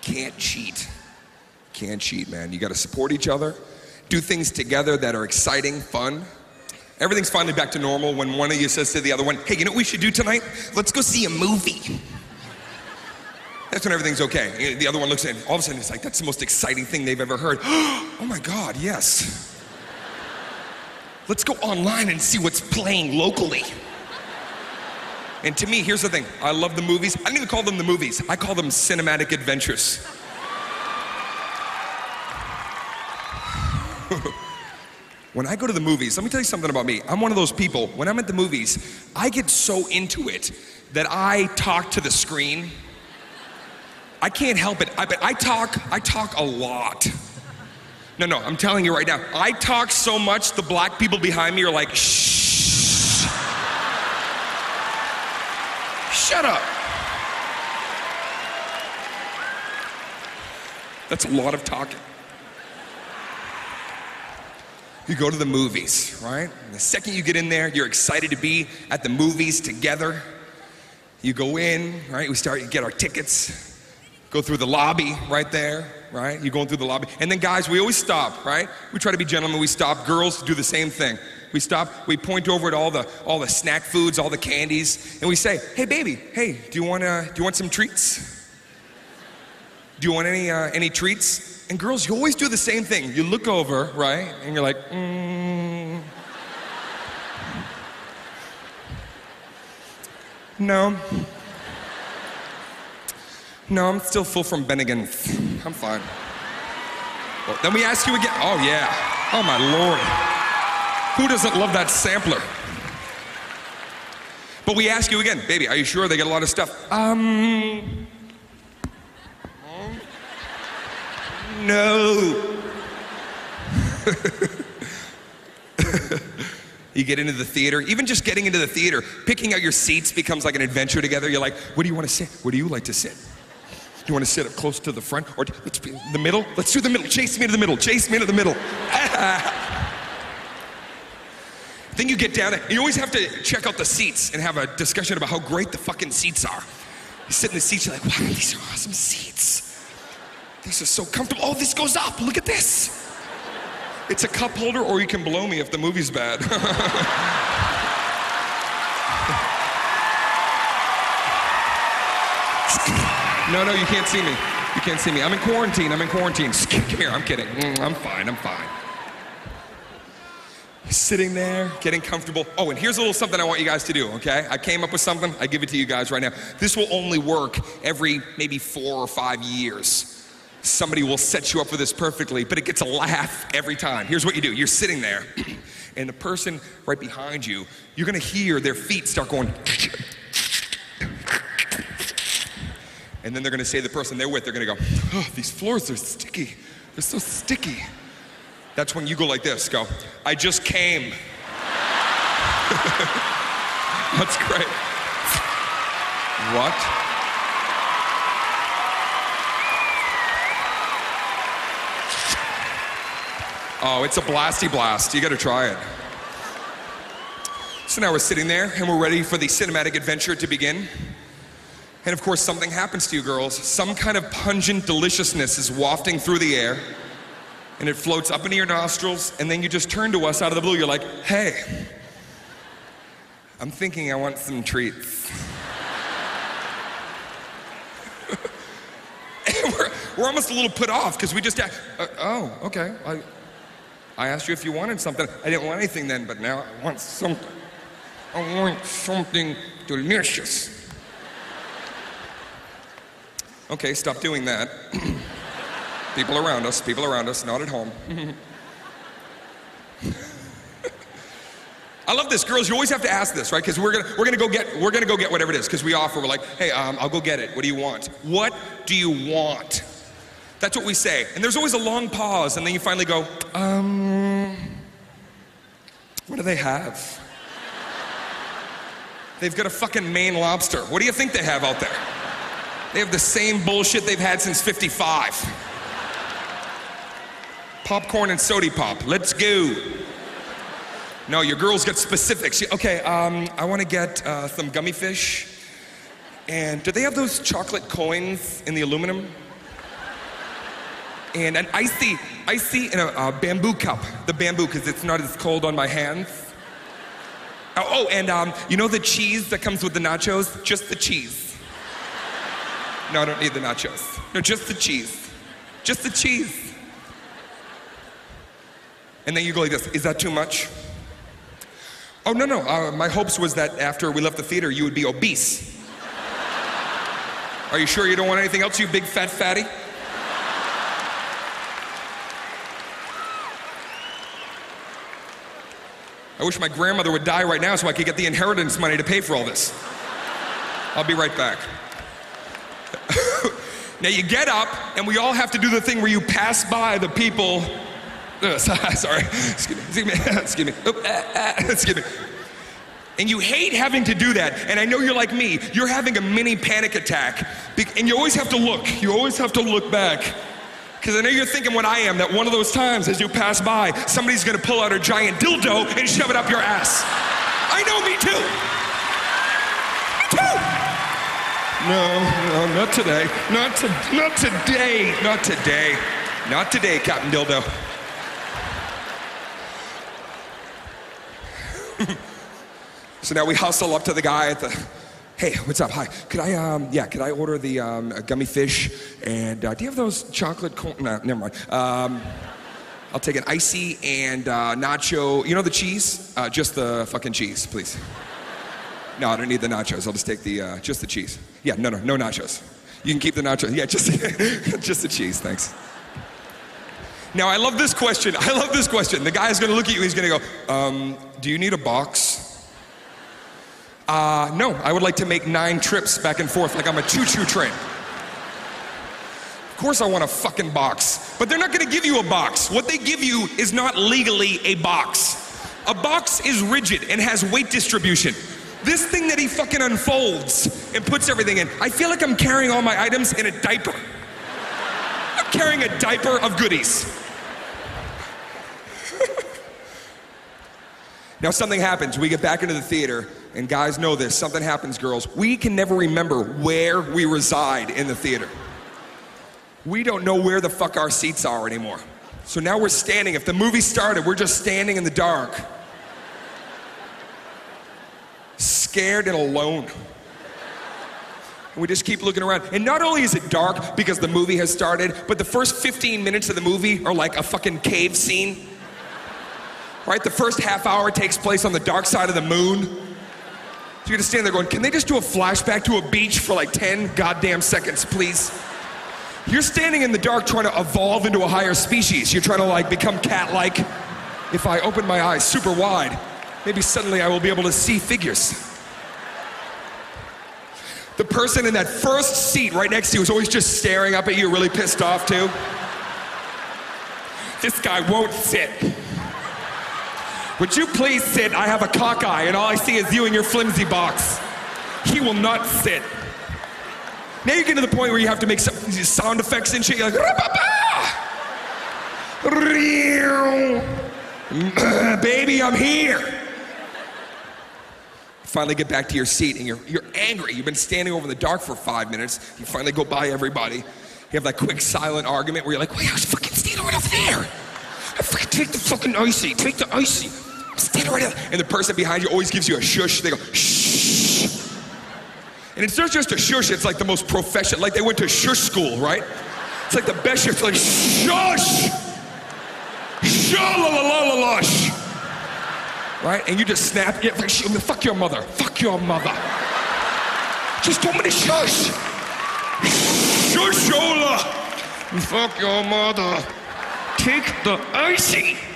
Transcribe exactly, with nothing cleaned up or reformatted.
can't cheat. Can't cheat, man. You gotta support each other, do things together that are exciting, fun. Everything's finally back to normal when one of you says to the other one, hey, you know what we should do tonight? Let's go see a movie. That's when everything's okay. The other one looks in, all of a sudden it's like, that's the most exciting thing they've ever heard. Oh my God, yes. Let's go online and see what's playing locally. And to me, here's the thing, I love the movies. I don't even call them the movies, I call them cinematic adventures. When I go to the movies, let me tell you something about me. I'm one of those people, when I'm at the movies, I get so into it that I talk to the screen. I can't help it, I, but I talk, I talk a lot. No, no, I'm telling you right now, I talk so much, the black people behind me are like, shh. Shut up. That's a lot of talking. You go to the movies, right? And the second you get in there, you're excited to be at the movies together. You go in, right? We start, you get our tickets, go through the lobby right there, right? You're going through the lobby. And then guys, we always stop, right? We try to be gentlemen, we stop. Girls do the same thing. We stop, we point over at all the all the snack foods, all the candies, and we say, hey baby, hey, do you want uh, do you want some treats? Do you want any uh, any treats? And girls, you always do the same thing. You look over, right? And you're like, mm. No. No, I'm still full from Bennigan's. I'm fine. Well, then we ask you again. Oh yeah. Oh my Lord. Who doesn't love that sampler? But we ask you again, baby, are you sure they get a lot of stuff? Um. No. You get into the theater, even just getting into the theater, picking out your seats becomes like an adventure together. You're like, where do you want to sit? Where do you like to sit? Do you want to sit up close to the front? Or let's be in the middle? Let's do the middle. Chase me to the middle. Chase me to the middle. Then you get down, and you always have to check out the seats and have a discussion about how great the fucking seats are. You sit in the seats, you're like, wow, these are awesome seats. These are so comfortable. Oh, this goes up. Look at this. It's a cup holder, or you can blow me if the movie's bad. No, no, you can't see me. You can't see me. I'm in quarantine. I'm in quarantine. Come here. I'm kidding. I'm fine. I'm fine. Sitting there, getting comfortable. Oh, and here's a little something I want you guys to do, okay? I came up with something. I give it to you guys right now. This will only work every maybe four or five years. Somebody will set you up for this perfectly, but it gets a laugh every time. Here's what you do. You're sitting there, and the person right behind you, you're gonna hear their feet start going. And then they're gonna say, the person they're with, they're gonna go, oh, these floors are sticky. They're so sticky. That's when you go like this, go, I just came. That's great. What? Oh, it's a blasty blast. You gotta try it. So now we're sitting there and we're ready for the cinematic adventure to begin. And of course, something happens to you girls. Some kind of pungent deliciousness is wafting through the air, and it floats up into your nostrils, and then you just turn to us out of the blue. You're like, hey, I'm thinking I want some treats. And we're, we're almost a little put off, because we just, uh, oh, okay. I, I asked you if you wanted something. I didn't want anything then, but now I want something. I want something delicious. Okay, stop doing that. People around us, people around us, not at home. I love this, girls. You always have to ask this, right? Because we're gonna we're gonna go get we're gonna go get whatever it is. Because we offer, we're like, hey, um, I'll go get it. What do you want? What do you want? That's what we say. And there's always a long pause, and then you finally go, um, what do they have? They've got a fucking Maine lobster. What do you think they have out there? They have the same bullshit they've had since fifty-five. Popcorn and soda pop, let's go. No, your girls get specifics. Okay, um, I wanna get uh, some gummy fish. And do they have those chocolate coins in the aluminum? and an icy, icy in a, a bamboo cup. The bamboo, because it's not as cold on my hands. Oh, oh and um, you know the cheese that comes with the nachos? Just the cheese. No, I don't need the nachos. No, just the cheese. Just the cheese. And then you go like this, is that too much? Oh, no, no, uh, my hopes was that after we left the theater, you would be obese. Are you sure you don't want anything else, you big fat fatty? I wish my grandmother would die right now so I could get the inheritance money to pay for all this. I'll be right back. Now you get up, and we all have to do the thing where you pass by the people. Uh, sorry, excuse me, excuse me, excuse me, oh, uh, uh, excuse me. And you hate having to do that, and I know you're like me, you're having a mini panic attack, and you always have to look, you always have to look back. Because I know you're thinking what I am, that one of those times as you pass by, somebody's gonna pull out a giant dildo and shove it up your ass. I know, me too. Me too. No, no, not today. Not, to, not today, not today. Not today, Captain Dildo. So now we hustle up to the guy at the, hey, what's up? Hi, could I, um, yeah, could I order the um, gummy fish? And uh, do you have those chocolate corn? No, never mind. Um, I'll take an icy and uh, nacho. You know the cheese? Uh, just the fucking cheese, please. No, I don't need the nachos. I'll just take the, uh, just the cheese. Yeah, no, no, no nachos. You can keep the nachos. Yeah, just, just the cheese, thanks. Now, I love this question. I love this question. The guy's gonna look at you, he's gonna go, um, do you need a box? Uh, no, I would like to make nine trips back and forth like I'm a choo-choo train. Of course I want a fucking box, but they're not gonna give you a box. What they give you is not legally a box. A box is rigid and has weight distribution. This thing that he fucking unfolds and puts everything in, I feel like I'm carrying all my items in a diaper. I'm carrying a diaper of goodies. Now something happens, we get back into the theater, and guys know this, something happens, girls. We can never remember where we reside in the theater. We don't know where the fuck our seats are anymore. So now we're standing, if the movie started, we're just standing in the dark. Scared and alone. And we just keep looking around. And not only is it dark because the movie has started, but the first fifteen minutes of the movie are like a fucking cave scene. Right, the first half hour takes place on the dark side of the moon. So you're just standing there going, can they just do a flashback to a beach for like ten goddamn seconds, please? You're standing in the dark trying to evolve into a higher species. You're trying to like become cat-like. If I open my eyes super wide, maybe suddenly I will be able to see figures. The person in that first seat right next to you is always just staring up at you, really pissed off too. This guy won't sit. Would you please sit? I have a cockeye and all I see is you in your flimsy box. He will not sit. Now you get to the point where you have to make some sound effects and shit. You're like, baby, I'm here. Finally get back to your seat and you're, you're angry. You've been standing over in the dark for five minutes. You finally go by everybody. You have that quick silent argument where you're like, wait, I was fucking standing right over there. I fucking take the fucking icy, take the icy. Stand right there. And the person behind you always gives you a shush. They go, shh. And it's not just a shush, it's like the most professional, like they went to shush school, right? It's like the best shush, like shush. Shush. Right? And you just snap, yeah, fuck your mother, fuck your mother. Just told me to shush. Shushola. Fuck your mother. Take the icy.